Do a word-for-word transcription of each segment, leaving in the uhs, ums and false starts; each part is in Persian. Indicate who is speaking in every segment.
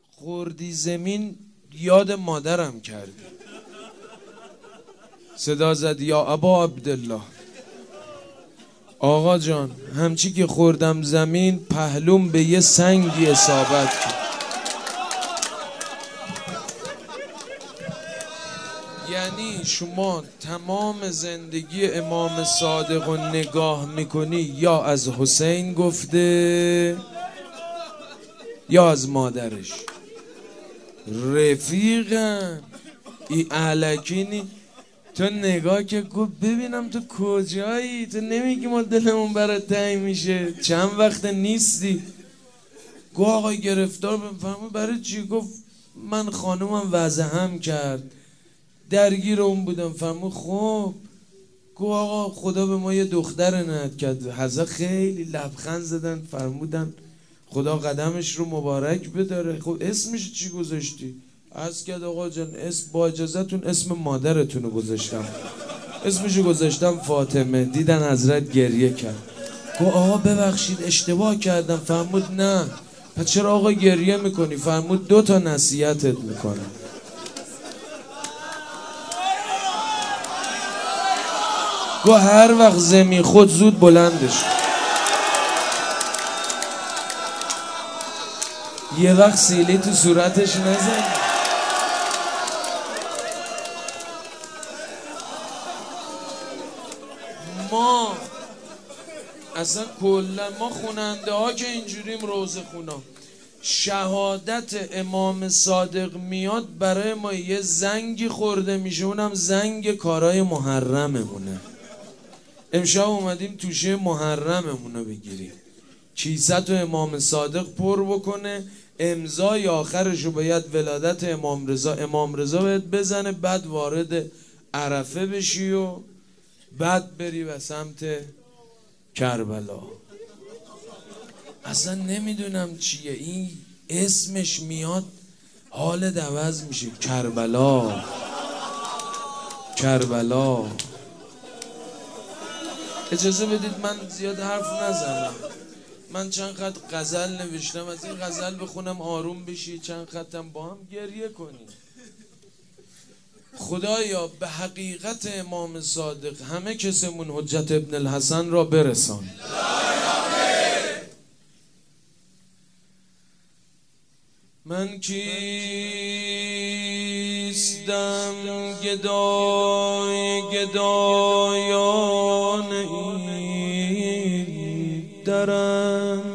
Speaker 1: خوردی زمین یاد مادرم کردی. صدا زد یا ابا عبدالله. آقا جان همچی که خوردم زمین پهلوم به یه سنگی اصابت کرد. یعنی شما تمام زندگی امام صادق رو نگاه میکنی یا از حسین گفته یا از مادرش. رفیقم ای علکی نی. تو نگاه که گفت ببینم تو کجایی، تو نمیگی ما دلمون برات تنگ میشه، چند وقت نیستی. گفت آقا گرفتار بفهمه برای چی؟ گفت من خانومم وضعم کرد درگیر اون بودم. فرمود خب. گفت آقا خدا به ما یه دختر عنایت کرد. حضرت خیلی لبخند زدن فرمودن خدا قدمش رو مبارک بداره. خب اسمش چی گذاشتی؟ عرض کرد آقا جان اسم با اجازهتون اسم مادرتون رو گذاشتم. اسمشو گذاشتم فاطمه. دیدن حضرت گریه کرد. گفت آقا ببخشید اشتباه کردم. فرمود نه. پس چرا آقا گریه میکنی؟ فرمود دو تا نصیحتت میکنم. گفت هر وقت زمین خود زود بلندش یه وقت سیلی تو صورتش نزن. ما اصلا کلا ما خوننده ها که اینجوریم روزه خونا شهادت امام صادق میاد برای ما یه زنگی خورده میشه، اونم زنگ کارای محرممونه. امشب اومدیم توشه محرممونو بگیریم. کیسه تو امام صادق پر بکنه، امضای آخرشو باید ولادت امام رضا امام رضا باید بزنه، بعد وارد عرفه بشی و بعد بری به سمت کربلا. اصلا نمیدونم چیه این اسمش میاد حال عوض میشه. کربلا کربلا. اجازه بدید من زیاد حرف نزنم. من چند خط غزل نوشتم، از این غزل بخونم آروم بشی، چند خطم با هم گریه کنیم. خدایا به حقیقت امام صادق همه کسمون حجت ابن الحسن را برسان. من کیستم گدای گدایان این درم،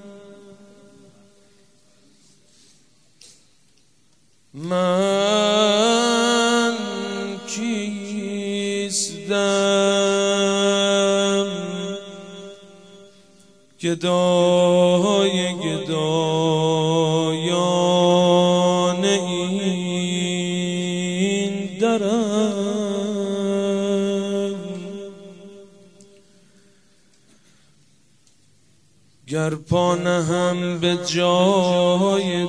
Speaker 1: من کیستم گدای گدایان این درم، گر پا نهم به جای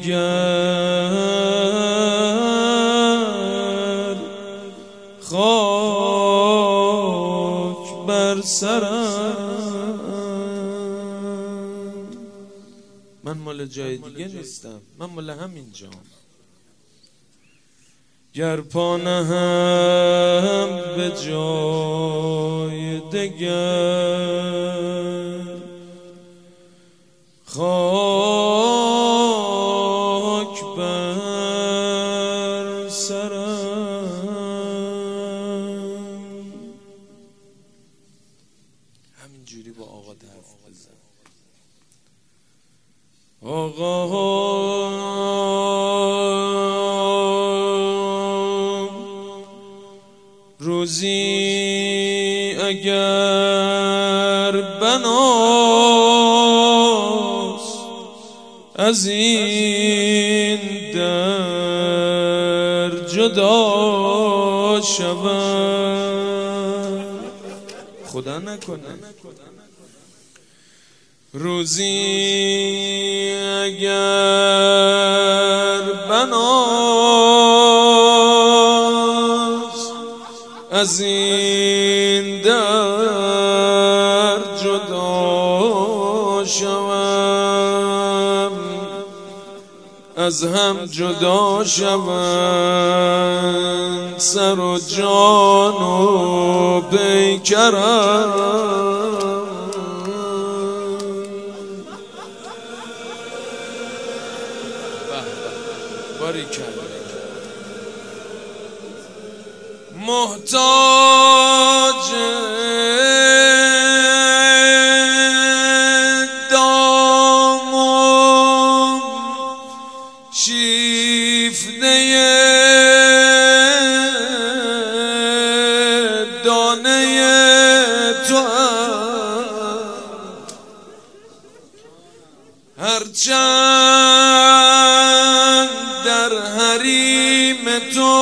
Speaker 1: دگر خاک بر سرم. من مال جای دیگه نیستم، من مال همین جام. گر پا نهم به جای دگر خاک بر سرم. همینجوری با آقا حرف بزن. آقا روزی اگر بناست از این در جدا شود، خدا نکنه. روزی اگر بناست از این در جدا شوم، از هم جدا شوند سر و جان و پیکرم. محتاج دامم شیفته دانه تو هرچند در حریم تو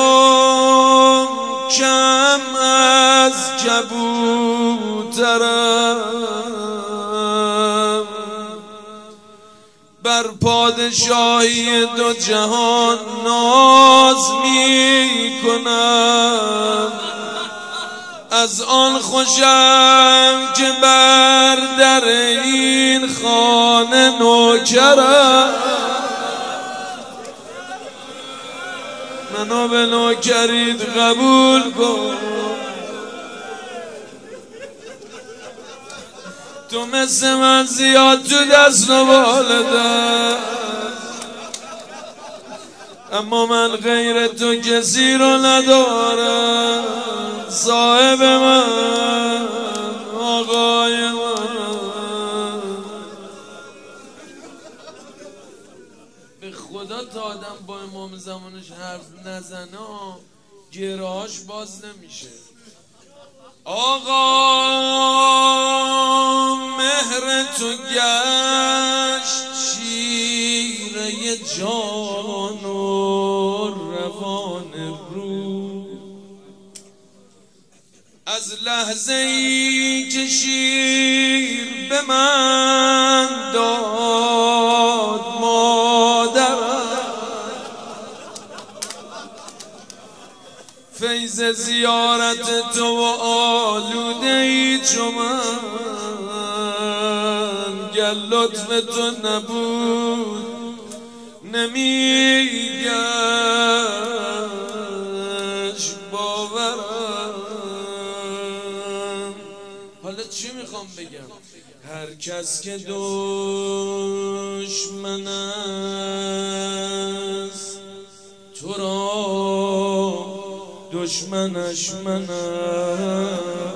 Speaker 1: کم از کبوترم، بر پادشاهی دو جهان ناز می کنم. از آن خوشم که بر در این خانه نوکرم، منو به نوکریت قبول کن. تو مثل من زیاد تو دست و بالده، اما من غیر تو کسی رو ندارم. صاحب من، آقای من، به خدا تا آدم با امام زمانش حرف نزنه گرهاش باز نمیشه. آقا مهر تو گشت شیره جان و روان رو، از لحظه ای که شیر به من داد مادرم، فیض زیارت تو و آلوده ای چو من، گر لطف تو نبود نمیگشت باورم. حالا چی میخوام بگم؟ هر کس که دشمن است تو را دشمنش منم،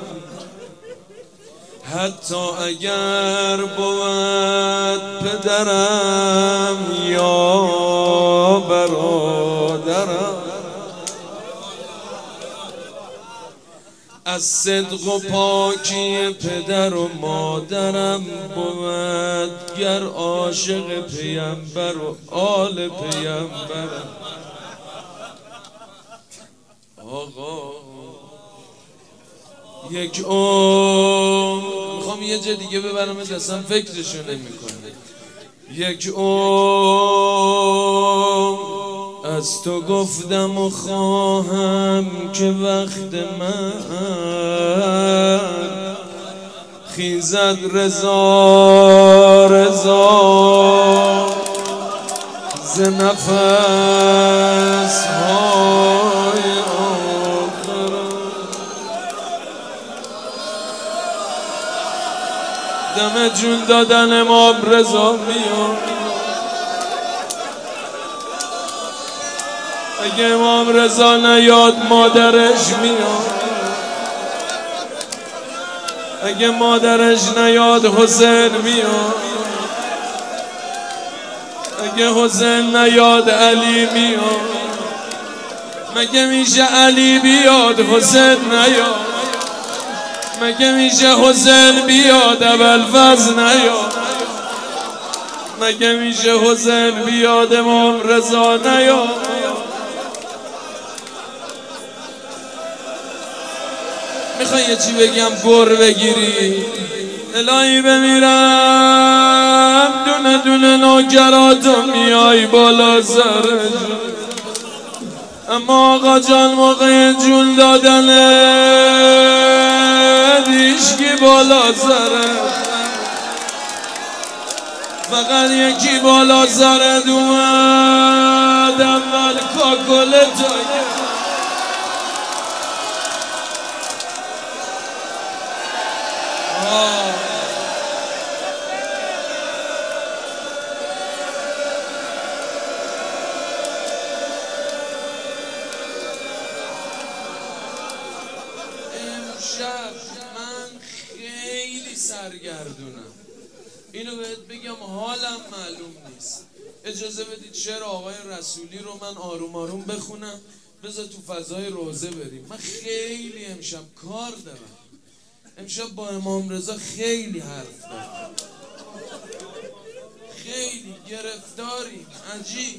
Speaker 1: حتی اگر بود پدرم یا برادرم. از صدق و پاکی پدر و مادرم بود، گر عاشق پیمبر و آل پیمبرم. آقا یک عمر میخوام یه جا دیگه ببرم دستم فکرشو نمیکنه. یک عمر از تو گفتم و خواهم که وقت من خیزد رضا رضا ز نفس های دم جون دادن امام رضا میاد. اگه امام رضا نیاد مادرش میاد، اگه مادرش نیاد حسین میاد، اگه حسین نیاد علی میاد. مگه میشه علی بیاد حسین نیاد؟ مگه میشه حسین بیاد ابوالفضل نیاد؟ مگه میشه حسین بیاد امام رضا نیاد؟ میخوای یه چی بگم گر بگیری؟ الهی بمیرم دونه دونه نوکراتو میای بالا سرش، اما آقا جان موقع جون دادنه دیشکی بالا سره. فقط یکی بالا سرت اومد اول کاکلتو امشب من خیلی سرگردونم، اینو بهت بگم حالم معلوم نیست. اجازه بدید شعر آقای رسولی رو من آروم آروم بخونم، بذار تو فضای روزه بریم. من خیلی امشب کار دارم، امشب با امام رضا خیلی حرف دارم، خیلی گرفتاریم. عجیب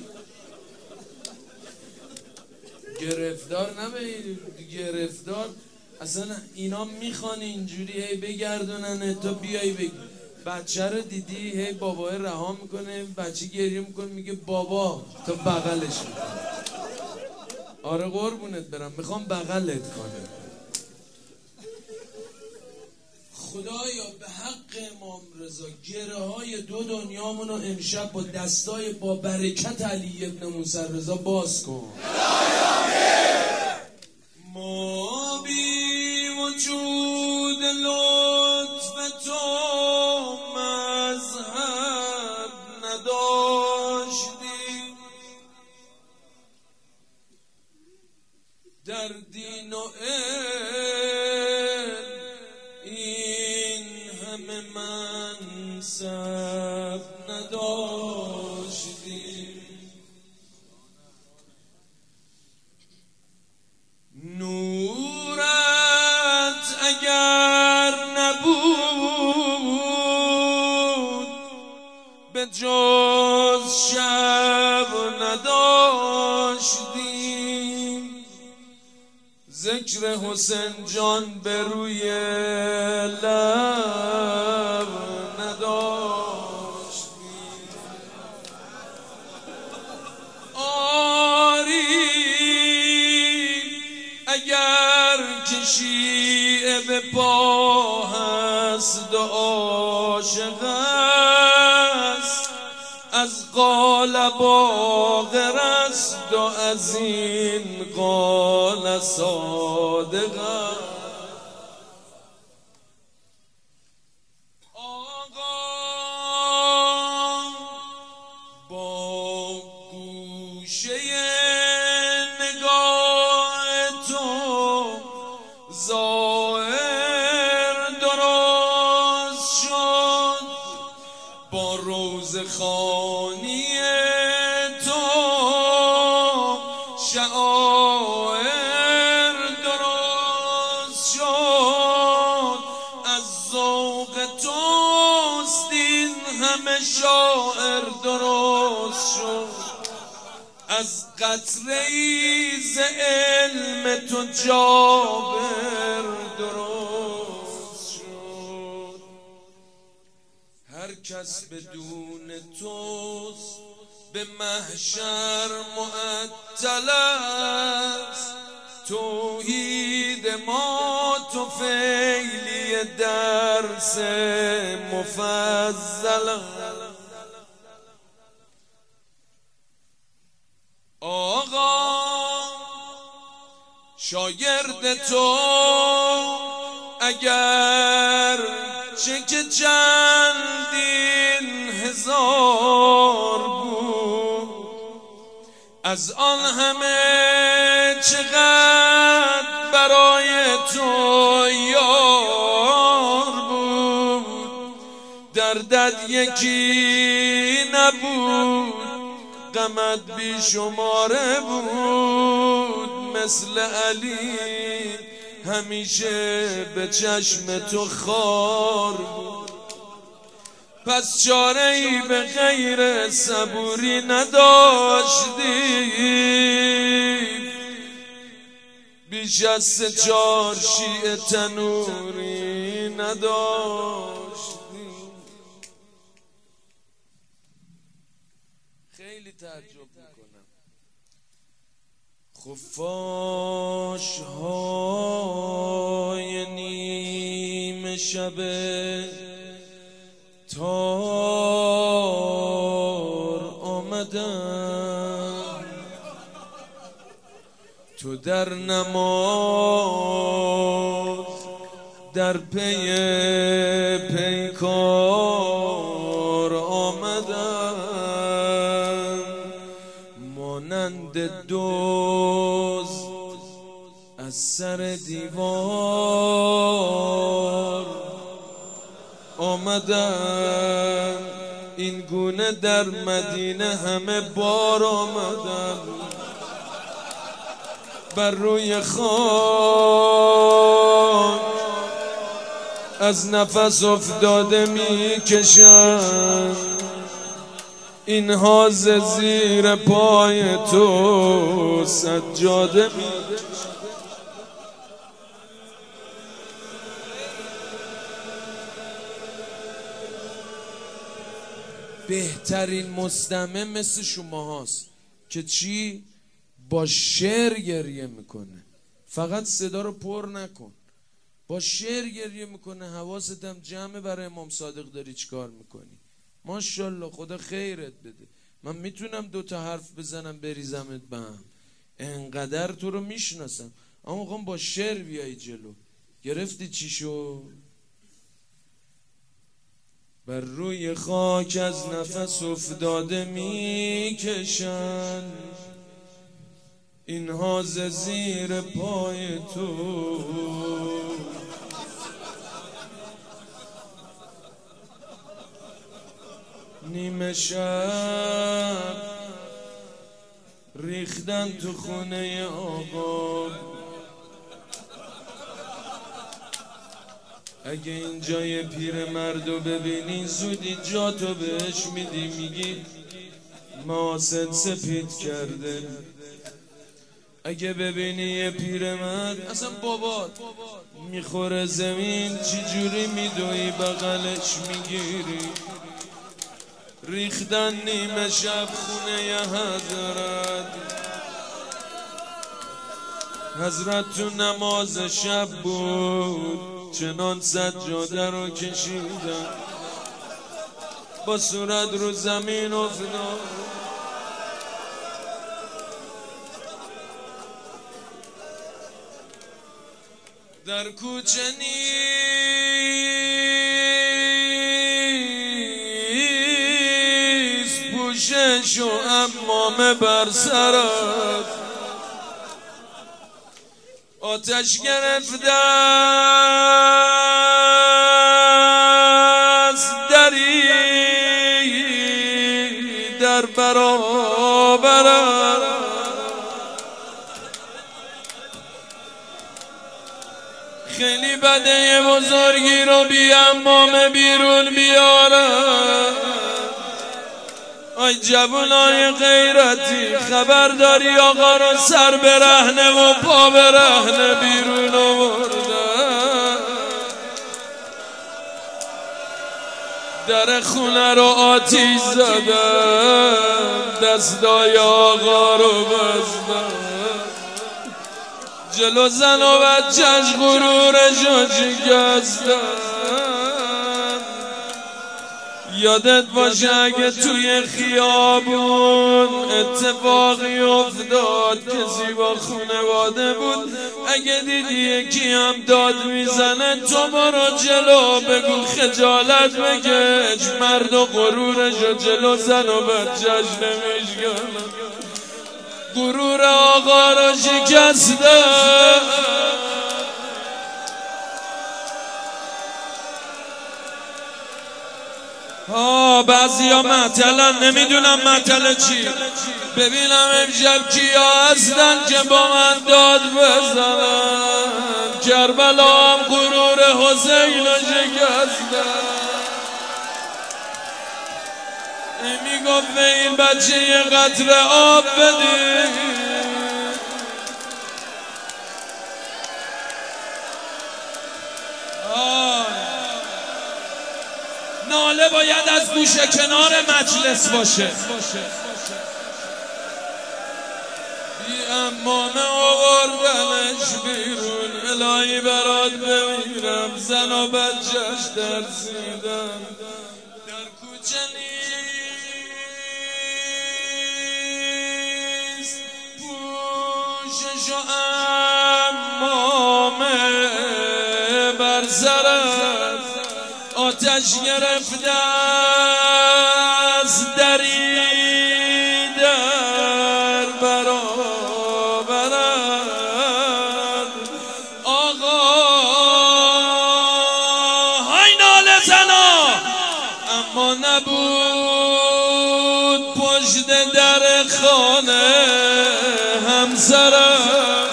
Speaker 1: گرفتار نبید، گرفتار اصلا اینا میخوان اینجوری هی بگردونن تو بیای بگی. بچه رو دیدی هی بابا رها میکنه، بچه گریه میکنه میگه بابا تو بغلش میکنه. آره قربونت برم میخوام بغلت کنه. خدایا به حق امام رضا گره های دو دنیامونو امشب با دستای با برکت علی ابن موسی رضا باز کن. ما بی وجود لطف تو مذهب نداشتیم، در دین و علم این همه منصب نداشتیم. نورت اگر نبود به جز شب نداشتیم، ذکر حسین جان به روی لب نداشتیم. آری اگر که شیعه به پا هست و عاشق است، از قالب آخر است و از این قال صادق است. آقا با گوشه نگاه تو ظاهر درست شد، با روز خوانی تو شعائر درست شد، از ذوق توست این همه شاعر درست شد، از قطره‌ای ز علم تو جابر درست شد. هر کس بدون توست به محشر معطل است، توحید ما تو فعلی درس مفضل است. آقا شاگرد تو اگر چه که چندین هزار بود، از آن همه چقدر برای تو یار بود، دردت یکی نبود، غمت بی شماره بود، مثل علی همیشه به چشم تو خار بود. پس چاره ای به غیر صبوری نداشتی، بیش از سه چار شیعه تنوری نداشتی. خیلی تعجب میکنم. خفاش های نیمه شب تا آمدم تو در نماز در پی پیکار آمدم مانند دوز از سر دیوار آمدم این گونه در مدینه همه بار آمدم بر روی خاک از نفس افتاده می کشم اینها ز زیر پای تو سجاده می بهترین مستمع مثل شما هاست که چی؟ با شعر گریه میکنه. فقط صدا رو پر نکن، با شعر گریه میکنه. حواست هم جمعه برای امام صادق داری چیکار میکنی. ماشاءالله خدا خیرت بده. من میتونم دوتا حرف بزنم بریزمت به هم، انقدر تو رو میشناسم، اما میخوام با شعر بیایی جلو. گرفتی چی شو؟ بر روی خاک از نفس افتاده میکشن اینها ز زیر پای تو نیمه شب ریختن تو خونه آقا. اگه اینجا یه پیر مردو ببینی زودی جا تو بهش میدی، میگی ماسد سپید کرده. اگه ببینی یه پیر مرد اصلا بابات میخوره زمین چی جوری میدوی بغلش میگیری. ریختن نیمه شب خونه ی حضرت، حضرت تو نماز شب بود چنان سجاده رو کشیدن با صورت رو زمین افتاد. در کوچه نیست پوشش و عمامه بر سرت، آتش گرفته است دری در برابرت. خیلی بده یه بزرگی رو بی عمامه بیرون بیارم. آی جوانای غیرتی خبر داری آقا رو سر برهنه و پا برهنه بیرون آوردن. در خونه رو آتیش زدن، دستای آقا رو بستن، جلو زن و بچه‌ش غرورش رو شکستن. یادت باشه اگه توی خیابون اتفاقی افتاد کسی با خونواده بود، اگه دیدی یکی هم داد میزنه تو برو جلو بگو خجالت بکش، مرد و غرورشو جلو زن و بچه‌ش نمیشکنه. غرور آقا رو شکسته، ها بعضی ها معطلن نمیدونم معطل چی. ببینم امشب کیا هستن که با من داد بزنن. کربلا هم غرور حسین رو شکستن. میگفت به این بچه یه قطره آب بدی، ناله باید از گوشه کنار مجلس باشه. بی عمامه آوردنش بیرون، الهی برات بمیرم زن و بچه‌ش ترسیدن. در کوچه چو امامه بر سرت آتش گرفته از دری در برابرت آقا های ناله زنا اما نبود پشت در خانه همسرت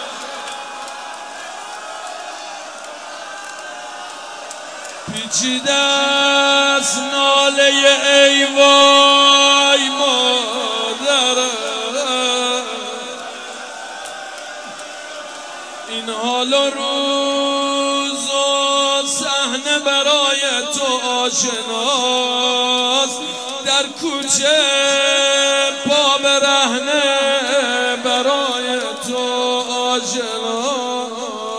Speaker 1: پیچیده است ناله ای وای مادرت این حال و روز و صحنه برای تو آشناست در کوچه پا برهنه برای تو آشناست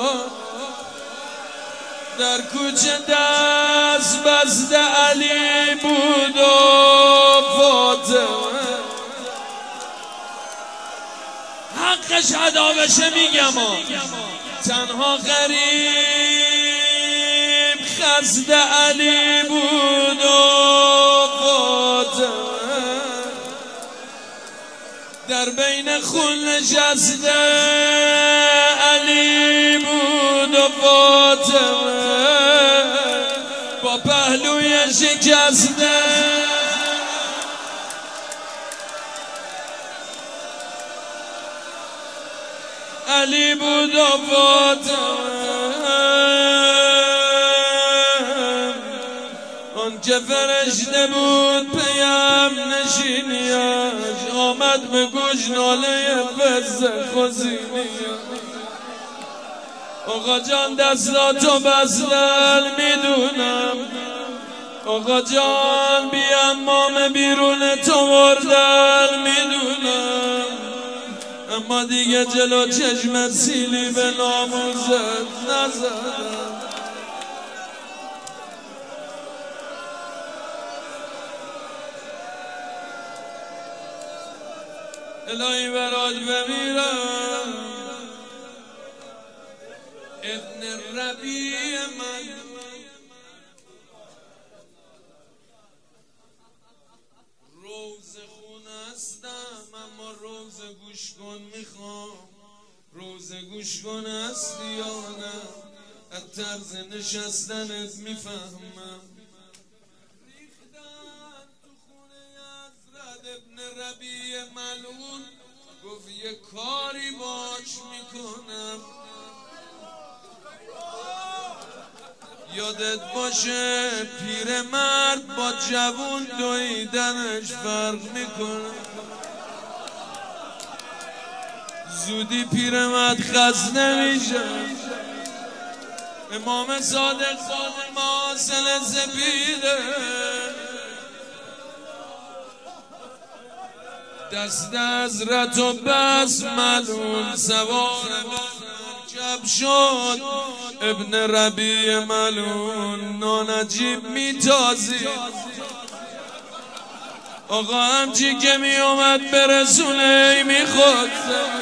Speaker 1: در کوچه دست بسته علی بود و فاطمه حقش ادا بشه میگم تنها غریب خسته علی بود و فاطمه در بین خون نشسته علی بود و فاطمه با پهلوی شکسته علی بود و فاطمه آن که فرشته بود پیم نشینیش آمد به گوش ناله فز خزینیش آقا جان دستاتو بستل میدونم آقا جان بی امام بیرون تو مردن میدونم اما دیگه جلو چشم سیلی به ناموزت نزدم الهی برات بمیرم ابن ربیع من روز خون هستم اما روز گوش کن میخوام روز گوش کن هستی یا نه از طرز نشستنت میفهمم ریختن تو خونه حضرت ابن ربیع ملعون گفت یه کاری باش میکنم یادت باشه پیرمرد با جوون دویدنش فرق میکنه زودی پیرمرد خسته میشه امام صادق ماسل سپیده دست از رت و بس ملون سوار مرکب شد ابن ربیع ملون نانجیب میتازید آقا همچی که می اومد برسونه میخواد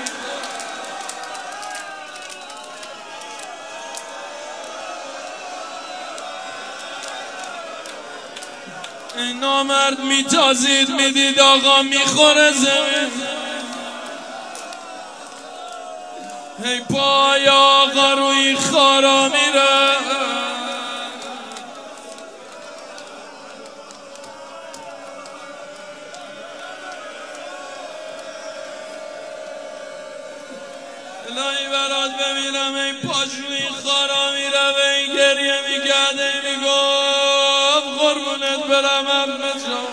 Speaker 1: این نامرد میتازید میدید آقا میخوره زمین هی پای آقا روی خارا میره الهی برات بمیرم این پاش روی خارا میره و این گریه میکرده میگفت قربونت برم عمه جان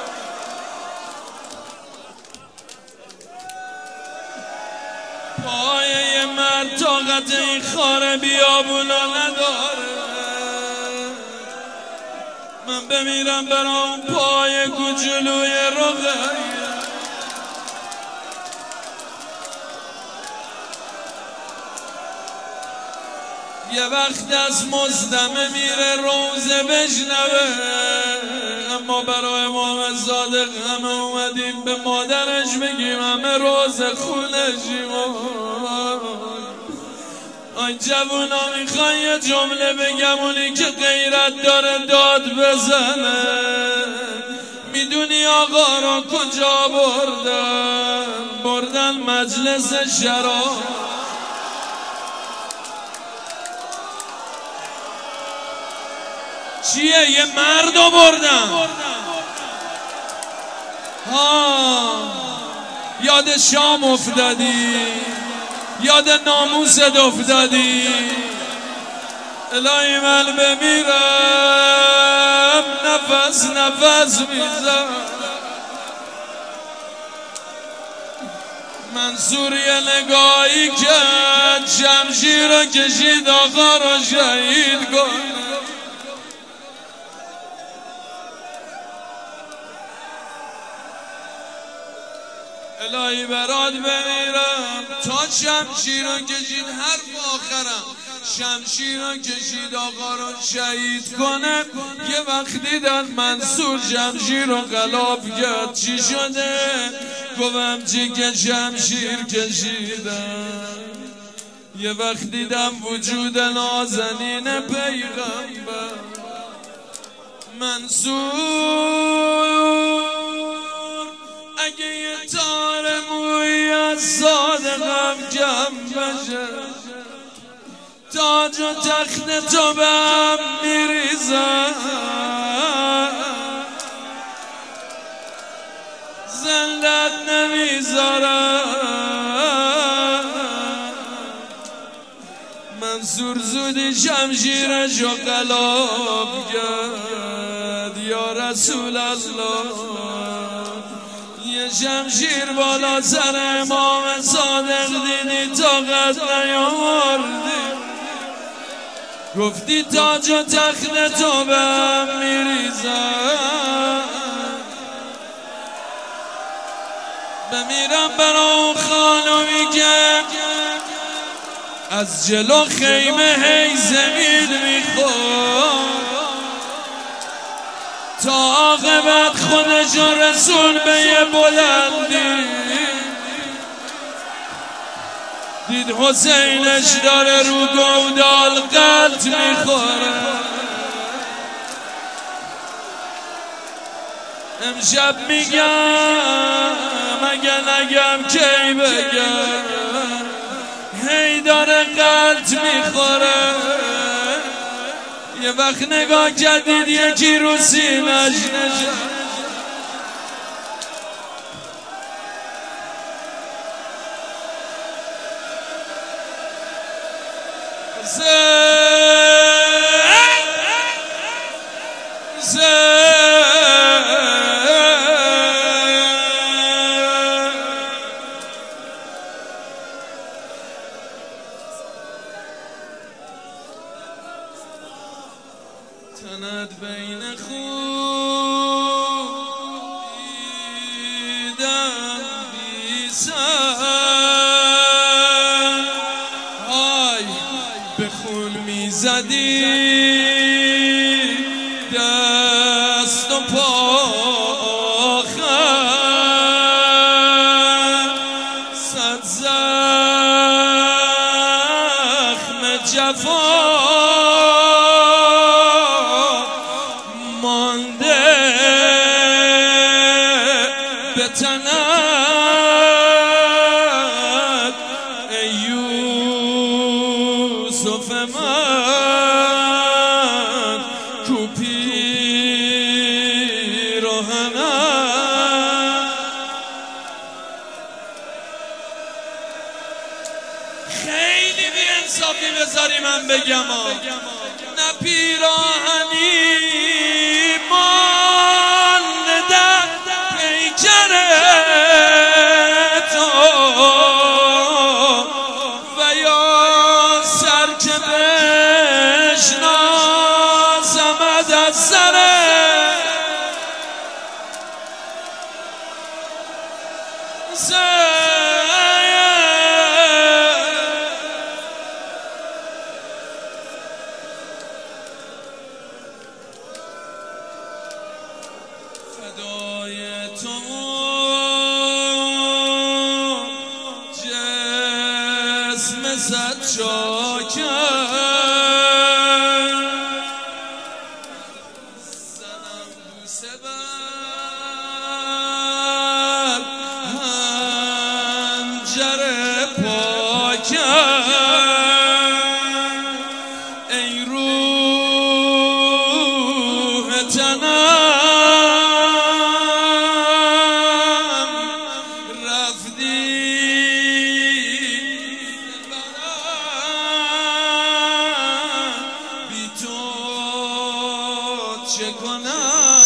Speaker 1: پای یه مرد طاقت این خاره بیابونا نداره من بمیرم برام پای کوچولوی رقیه یه وقت از مزدمه میره روزه بشنوه ما برای امام صادق همه اومدیم به مادرش بگیم همه روز خونشیم. آی جوونا میخوای یه جمله بگم اونی که غیرت داره داد بزنه. میدونی آقا رو کجا بردن؟ بردن مجلس شراب. چیه؟ یه مرد رو بردن. ها یاد شام افتادی، یاد ناموست افتادی. الهی من بمیرم نفس نفس میزم. منصور یه نگاهی کرد شمشیر رو کشید آقا رو شهید کن. الهی برات بمیرم تا شمشیر رو کشید. حرف آخرم شمشیر رو کشید آقا رو شهید کنه. یه وقت دیدن منصور شمشیر رو غلاف کرد. چی شده؟ گفتم چی که شمشیر کشیدم. یه وقت دیدم وجود نازنین پیغمبر. منصور اگه یه تار موی از صادقم کم بشه تاج و تخت تو به هم میریزم. زندت نمیذارم. منصور زودی شمشیرش رو غلاف کرد. یا رسول الله یه شمشیر بالا سر امام صادق دیدی طاقت نیاوردی. گفتی تاج و تخت تو به هم میریزم. بمیرم برا اون خانمی که از جلو خیمه هی زمین میخورد تا عاقبت خودش رسول به یه بلندی. دید حسینش داره رو گودال قلط میخوره. امشب میگم اگه نگم کی بگم هی داره قلط میخوره. یه وقت نگاه کردید یکی رو سینش نشد. تنت بین خون دیدم بی سر. های به خون میزدی دست و پا آخر. صد زخم جفا مانده به تنت ای یوسف من کو پیراهنم. خیلی بی انصافی بذاری من بگم نه پیراهنی مانده در پیکر تو و یا سر که بشناسمد از سر صد چاکر زنم بوسه بر هنجر پاکر ای روح تنم رفتی بی تو چه کنم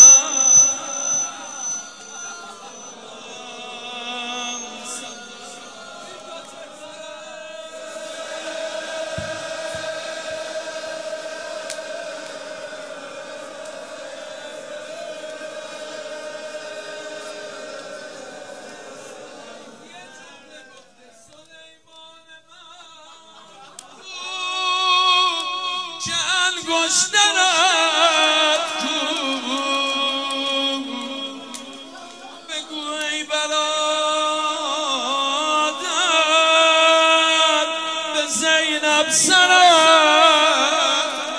Speaker 1: که انگشترت کو بگو ای برادر به زینب سرت